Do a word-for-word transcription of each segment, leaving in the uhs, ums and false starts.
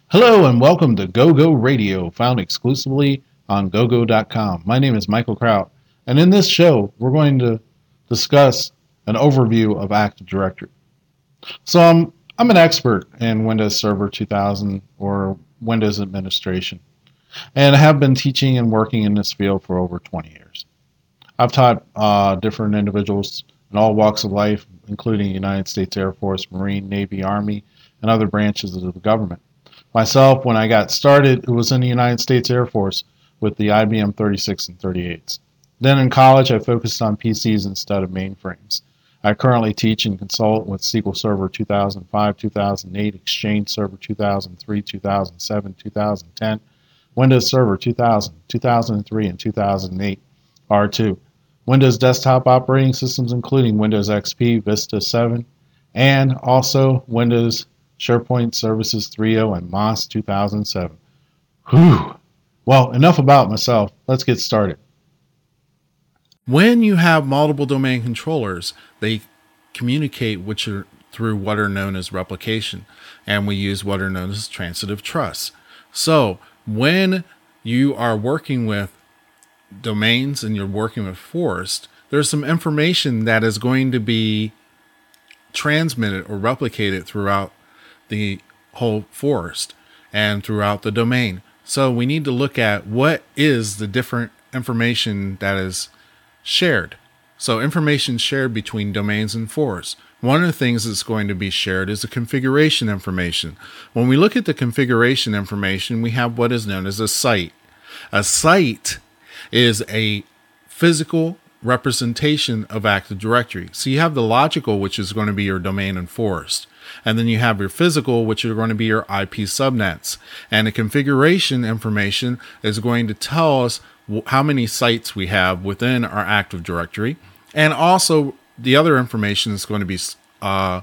Hello and welcome to GoGo Radio, found exclusively on gogo dot com. My name is Michael Kraut, and in this show, we're going to discuss an overview of Active Directory. So I'm I'm an expert in Windows Server two thousand or Windows administration, and I have been teaching and working in this field for over twenty years. I've taught uh, different individuals in all walks of life, including United States Air Force, Marine, Navy, Army, and other branches of the government. Myself, when I got started, it was in the United States Air Force with the I B M thirty-six and thirty-eights. Then in college, I focused on P Cs instead of mainframes. I currently teach and consult with S Q L Server two thousand five, two thousand eight, Exchange Server two thousand three, two thousand seven, two thousand ten, Windows Server two thousand, two thousand three, and two thousand eight R two, Windows desktop operating systems including Windows X P, Vista seven, and also Windows SharePoint Services three point oh and M O S two thousand seven. Whew. Well, enough about myself. Let's get started. When you have multiple domain controllers, they communicate which are through what are known as replication, and we use what are known as transitive trust. So when you are working with domains and you're working with Forest, there's some information that is going to be transmitted or replicated throughout the whole forest and throughout the domain. So we need to look at what is the different information that is shared. So information shared between domains and forests. One of the things that's going to be shared is the configuration information. When we look at the configuration information, we have what is known as a site. A site is a physical representation of Active Directory. So you have the logical, which is going to be your domain and forest. And then you have your physical, which are going to be your I P subnets. And the configuration information is going to tell us how many sites we have within our Active Directory. And also the other information that's going to be uh,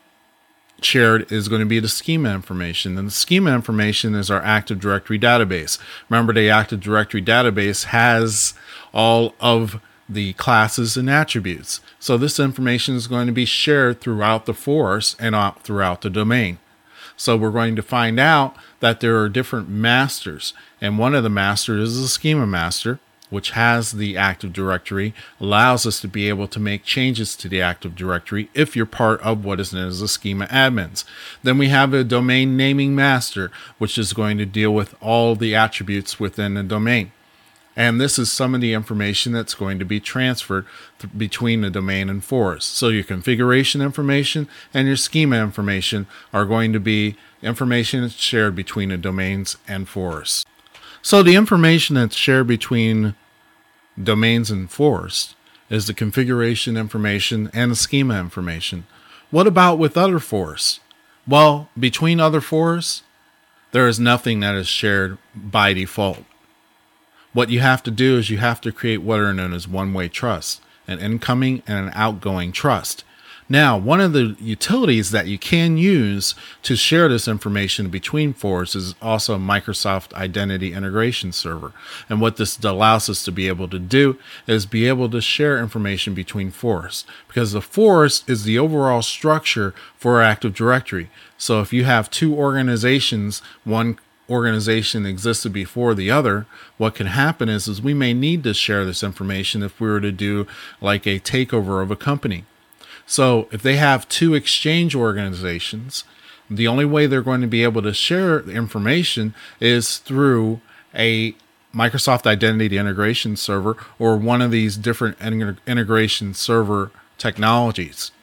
shared is going to be the schema information. And the schema information is our Active Directory database. Remember, the Active Directory database has all of the classes and attributes. So this information is going to be shared throughout the forest and throughout the domain. So we're going to find out that there are different masters, and one of the masters is a schema master, which has the Active Directory, allows us to be able to make changes to the Active Directory if you're part of what is known as a schema admins. Then we have a domain naming master, which is going to deal with all the attributes within the domain. And this is some of the information that's going to be transferred th- between the domain and forest. So your configuration information and your schema information are going to be information that's shared between the domains and forests. So the information that's shared between domains and forests is the configuration information and the schema information. What about with other forests? Well, between other forests, there is nothing that is shared by default. What you have to do is you have to create what are known as one-way trust, an incoming and an outgoing trust. Now, one of the utilities that you can use to share this information between forests is also Microsoft Identity Integration Server. And what this allows us to be able to do is be able to share information between forests, because the forest is the overall structure for our Active Directory. So if you have two organizations, one organization existed before the other, what can happen is, is we may need to share this information if we were to do like a takeover of a company. So if they have two exchange organizations, the only way they're going to be able to share the information is through a Microsoft Identity Integration Server or one of these different integration server technologies.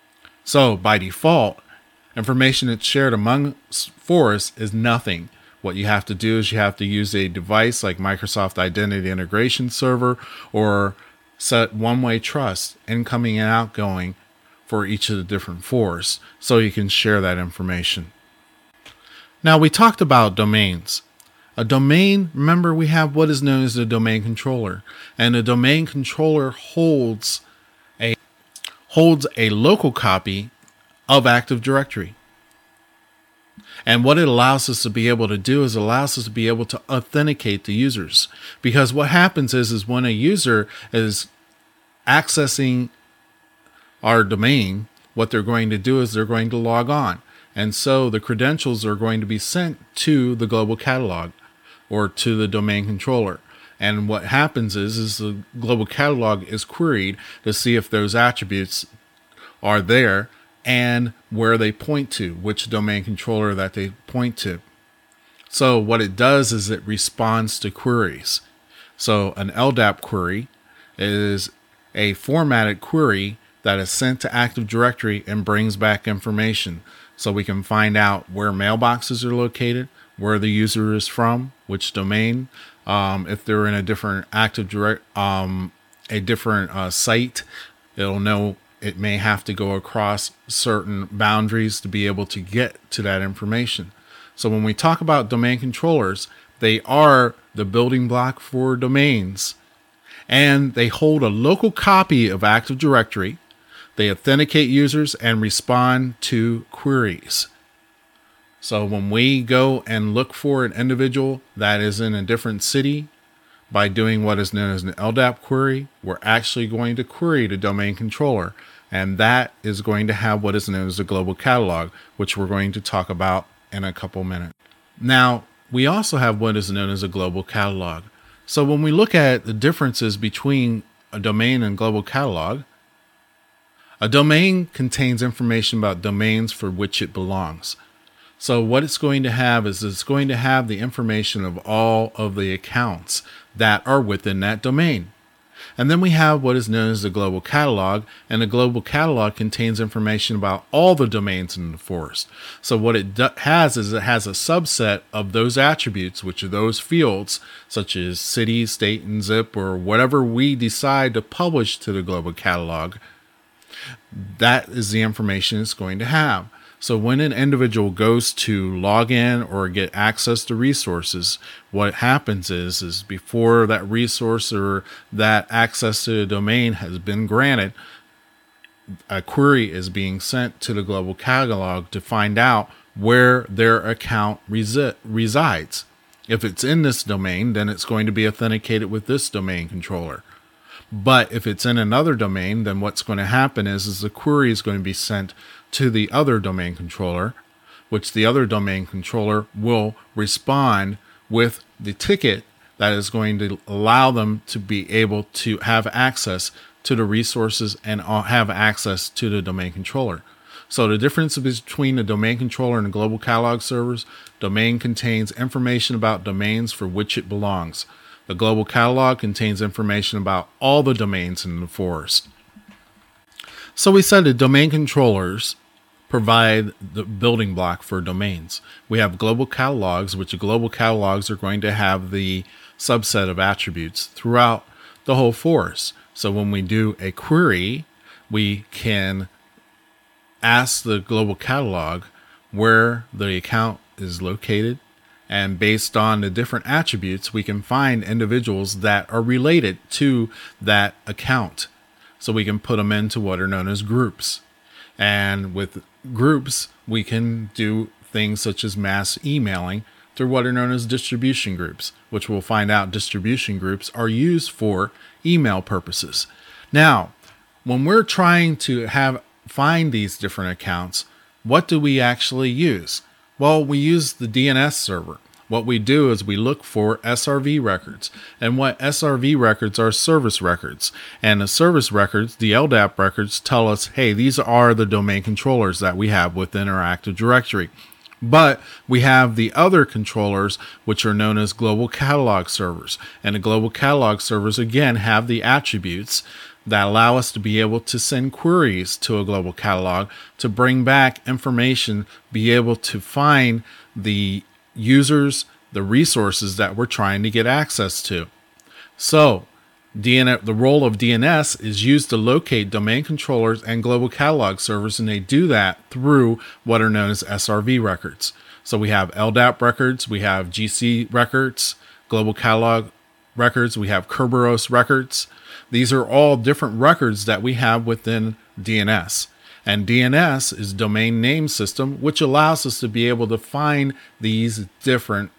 So by default, information that's shared among forests is nothing. What you have to do is you have to use a device like Microsoft Identity Integration Server or set one-way trust, incoming and outgoing, for each of the different forests so you can share that information. Now, we talked about domains. A domain, remember, we have what is known as the domain controller, and a domain controller holds a holds a local copy of Active Directory. And what it allows us to be able to do is allows us to be able to authenticate the users. Because what happens is, is when a user is accessing our domain, what they're going to do is they're going to log on. And so the credentials are going to be sent to the global catalog or to the domain controller. And what happens is, is the global catalog is queried to see if those attributes are there and where they point to, which domain controller that they point to. So what it does is it responds to queries. So an L D A P query is a formatted query that is sent to Active Directory and brings back information. So we can find out where mailboxes are located, where the user is from, which domain. Um, if they're in a different Active Direct, um, a different uh, site, it'll know it may have to go across certain boundaries to be able to get to that information. So when we talk about domain controllers, they are the building block for domains, and they hold a local copy of Active Directory. They authenticate users and respond to queries. So when we go and look for an individual that is in a different city by doing what is known as an L D A P query, we're actually going to query the domain controller, and that is going to have what is known as the global catalog, which we're going to talk about in a couple minutes. Now, we also have what is known as a global catalog. So when we look at the differences between a domain and global catalog, a domain contains information about domains for which it belongs. So what it's going to have is it's going to have the information of all of the accounts that are within that domain. And then we have what is known as the global catalog, and the global catalog contains information about all the domains in the forest. So what it do- has is it has a subset of those attributes, which are those fields, such as city, state, and zip, or whatever we decide to publish to the global catalog. That is the information it's going to have. So when an individual goes to log in or get access to resources, what happens is, is before that resource or that access to the domain has been granted, a query is being sent to the global catalog to find out where their account resi- resides. If it's in this domain, then it's going to be authenticated with this domain controller. But if it's in another domain, then what's going to happen is, is the query is going to be sent to the other domain controller, which the other domain controller will respond with the ticket that is going to allow them to be able to have access to the resources and have access to the domain controller. So the difference between the domain controller and the global catalog servers: domain contains information about domains for which it belongs. The global catalog contains information about all the domains in the forest. So we said the domain controllers provide the building block for domains. We have global catalogs, which the global catalogs are going to have the subset of attributes throughout the whole forest. So when we do a query, we can ask the global catalog where the account is located, and based on the different attributes, we can find individuals that are related to that account. So we can put them into what are known as groups. And with groups, we can do things such as mass emailing through what are known as distribution groups, which we'll find out distribution groups are used for email purposes. Now, when we're trying to have find these different accounts, what do we actually use? Well, we use the D N S server. What we do is we look for S R V records. And what S R V records are service records. And the service records, the L D A P records, tell us, hey, these are the domain controllers that we have within our Active Directory. But we have the other controllers, which are known as global catalog servers. And the global catalog servers, again, have the attributes that allow us to be able to send queries to a global catalog to bring back information, be able to find the users, the resources that we're trying to get access to. So D N S, the role of D N S is used to locate domain controllers and global catalog servers, and they do that through what are known as S R V records. So we have L D A P records, we have G C records, global catalog records, we have Kerberos records. These are all different records that we have within D N S. And D N S is domain name system, which allows us to be able to find these different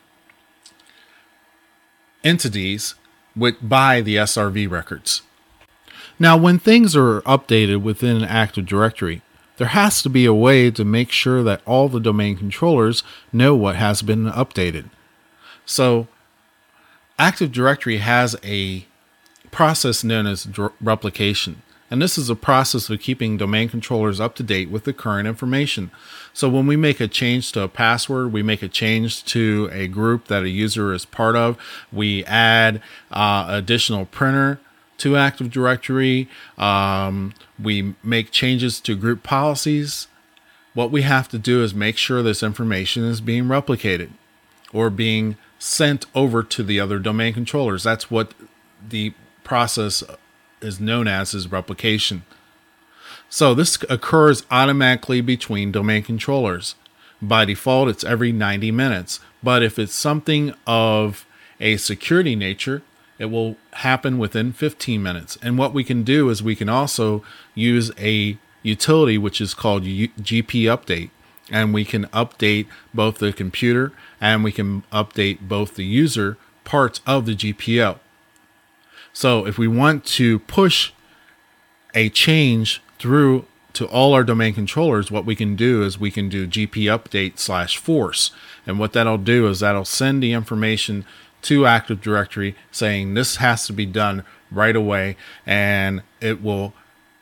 entities with, by the S R V records. Now, when things are updated within an Active Directory, there has to be a way to make sure that all the domain controllers know what has been updated. So Active Directory has a process known as dr- replication. And this is a process of keeping domain controllers up to date with the current information. So when we make a change to a password, we make a change to a group that a user is part of, we add uh, additional printer to Active Directory, um, we make changes to group policies. What we have to do is make sure this information is being replicated or being sent over to the other domain controllers. That's what the process is known as is replication. So this occurs automatically between domain controllers. By default, it's every ninety minutes. But if it's something of a security nature, it will happen within fifteen minutes. And what we can do is we can also use a utility which is called G P Update. And we can update both the computer and we can update both the user parts of the G P O. So if we want to push a change through to all our domain controllers, what we can do is we can do G P update slash force. And what that'll do is that'll send the information to Active Directory saying this has to be done right away, and it will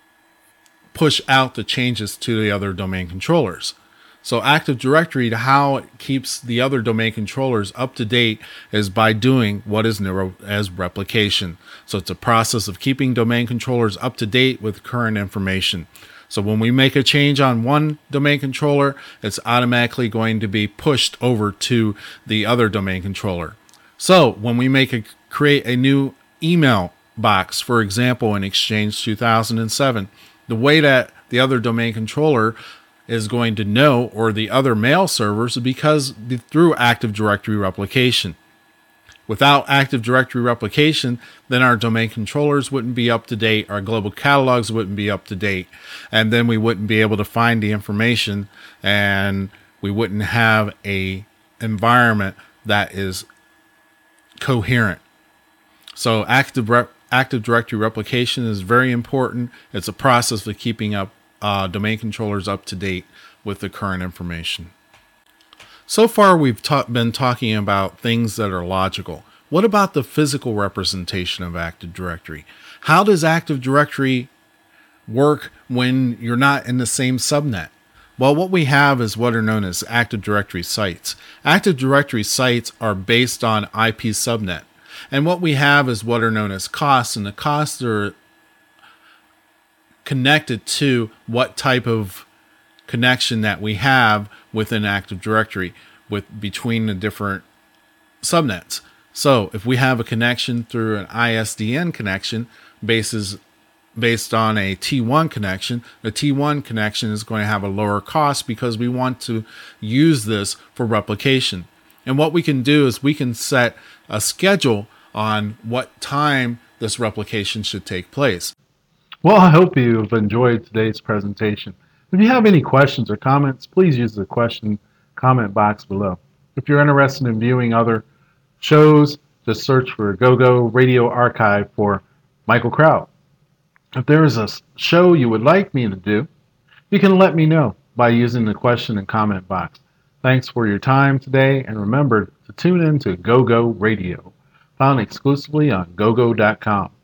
push out the changes to the other domain controllers. So Active Directory, how it keeps the other domain controllers up to date is by doing what is known as replication. So it's a process of keeping domain controllers up to date with current information. So when we make a change on one domain controller, it's automatically going to be pushed over to the other domain controller. So when we make a create a new email box, for example, in Exchange two thousand seven, the way that the other domain controller is going to know, or the other mail servers, because through Active Directory replication. Without Active Directory replication, then our domain controllers wouldn't be up to date, our global catalogs wouldn't be up to date, and then we wouldn't be able to find the information, and we wouldn't have a environment that is coherent. So Active Rep- Active Directory replication is very important. It's a process of keeping up Uh, domain controllers up to date with the current information. So far, we've ta- been talking about things that are logical. What about the physical representation of Active Directory? How does Active Directory work when you're not in the same subnet? Well, what we have is what are known as Active Directory sites. Active Directory sites are based on I P subnet. And what we have is what are known as costs, and the costs are connected to what type of connection that we have within Active Directory with between the different subnets. So if we have a connection through an I S D N connection basis, based on a T one connection, the T one connection is going to have a lower cost because we want to use this for replication. And what we can do is we can set a schedule on what time this replication should take place. Well, I hope you've enjoyed today's presentation. If you have any questions or comments, please use the question comment box below. If you're interested in viewing other shows, just search for GoGo Radio Archive for Michael Kraut. If there is a show you would like me to do, you can let me know by using the question and comment box. Thanks for your time today, and remember to tune in to GoGo Radio, found exclusively on gogo dot com.